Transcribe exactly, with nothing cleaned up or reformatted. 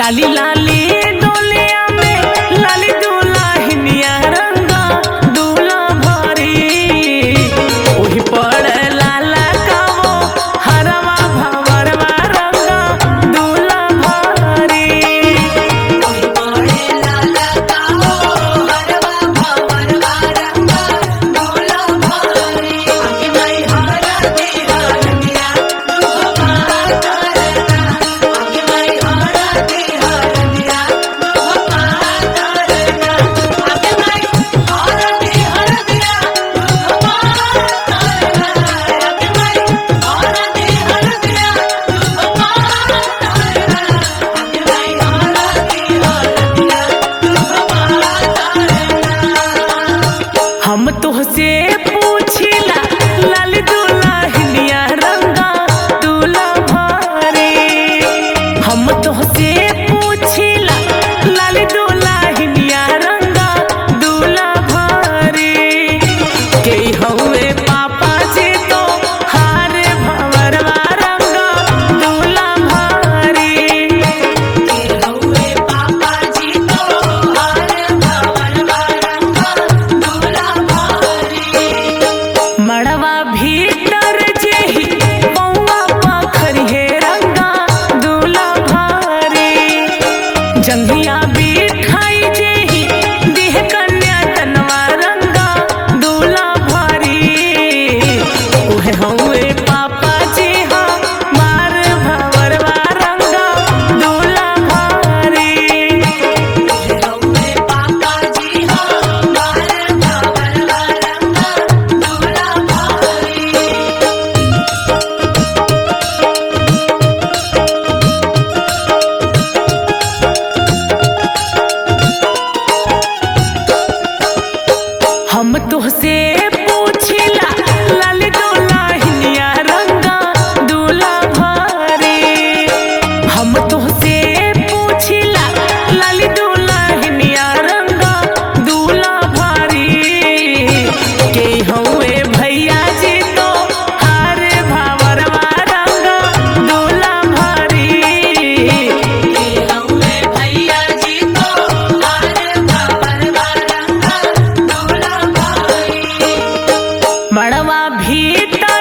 लाली लाली डोलिया में लाली दुल्हनिया रंगा दूल्हा भरी ओही पर लाला कावो हरवा भवरवा रंगा दूल्हा भरी ओही पर लाला कावो हरवा भवरवा रंगा दूल्हा भरी आगे नहीं हरा दे हरनिया दूल्हा करना आगे नहीं हरा दे हरनिया दूल्हा करना आगे नहीं हरा दे हरनिया दूल्हा करना आगे नहीं हरा दे हरनिया दूल्हा करना आगे नहीं हरा दे हरनिया दूल्हा करना हम तुहसे पूछिला लाल दुल्हनिया रंगा दूल्हा भरे हम तुहसे पूछिला लाल दुल्हनिया रंगा दूल्हा भरे के हवे पापा जी तो हारे भवरवा रंगा दूल्हा भरे के हवे पापा जी तो हारे भवरवा रंगा दूल्हा भरे मड़वा भीतर जेही पौवा पखरिहे रंगा दूल्हा भरे जंघिया बिठाई जेही देह कन्या तनवा रंगा दूल्हा भरी ओहे हवे पापा जी हमार भवरवा रंगा दूल्हा भरे ओहे हवे पापा जी हमार भवरवा रंगा दूल्हा भरे हम तुहसे पूछिला लाल दुल्हनिया रंगा दूल्हा भरे हम तुहसे पूछिला लाल दुल्हनिया रंगा दूल्हा भरे के हवे भैया जी तो हारे भवरवा रंगा दूल्हा भरे के हवे भैया जी तो हारे भवरवा रंगा दूल्हा भरे मड़वा भीतर